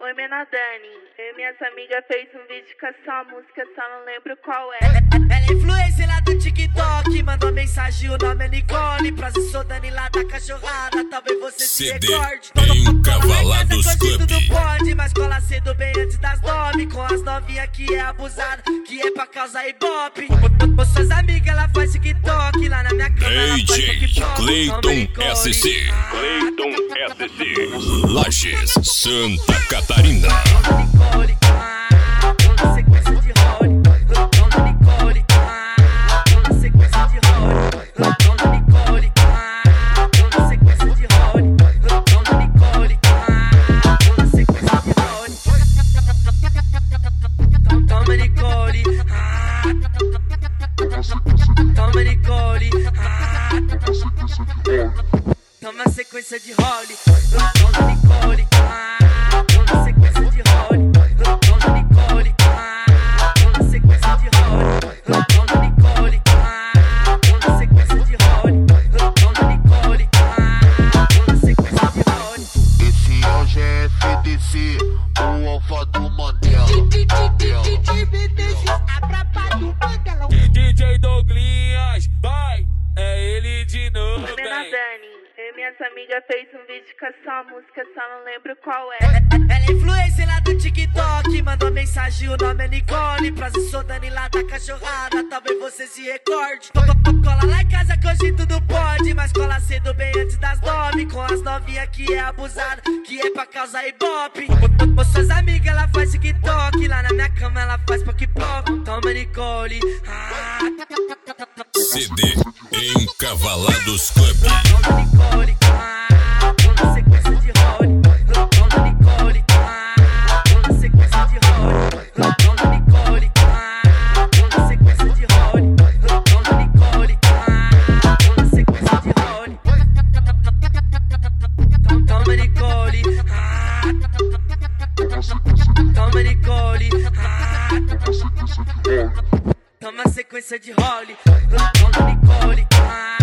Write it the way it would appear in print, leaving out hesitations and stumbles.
Oi, Mena Dani. Eu e minhas amigas fez um vídeo com essa música, só não lembro qual é. Ela é influencer lá do TikTok, mandou mensagem, o nome é Nicole. Prazer, sou Dani lá da cachorrada, talvez você se recorde. Encavalados Club. Tudo pode, mas cola cedo bem antes das 9. Com as novinhas que é abusada, que é pra causar ibope. Com suas amigas ela faz TikTok, lá na minha cama ela faz TikTok. Cleiton SC. Cleiton SC. Lages, Santa Catarina. Nicole, na sequência de role. Dona Nicole, na sequência de role. Dona Nicole, na sequência de role. Dona Nicole, na sequência de role. Toma Nicole, toma Nicole, toma sequência de role. Dona Nicole, na sequência de role. Dona Nicole, na sequência de role. Dona Nicole, na sequência de role. Dona Nicole, na sequência de role. Esse é o GFDC, o alfa do Mandela. DJ Douglinhas, vai, é ele de novo. Oi, Mena Dani. Eu e minhas amigas fez um vídeo com essa música, só não lembro qual é. Ela é influencer lá do TikTok, mandou mensagem, o nome é Nicole. Prazer, sou Dani lá da cachorrada, talvez você se recorde. Cola lá em casa que hoje tudo pode, mas cola cedo bem antes das 9. Com as novinhas que é abusada, que é pra causar ibope. Com suas amigas ela faz TikTok, lá na minha cama ela faz poc-poc. Toma Nicole, CD Encavalados Club. Dona Nicole, na sequência de role. Dona Nicole, na sequência de role. Dona Nicole, na sequência de role. Dona Nicole, na sequência de role. Toma Nicole, toma Nicole, toma sequência de role. Dona Nicole,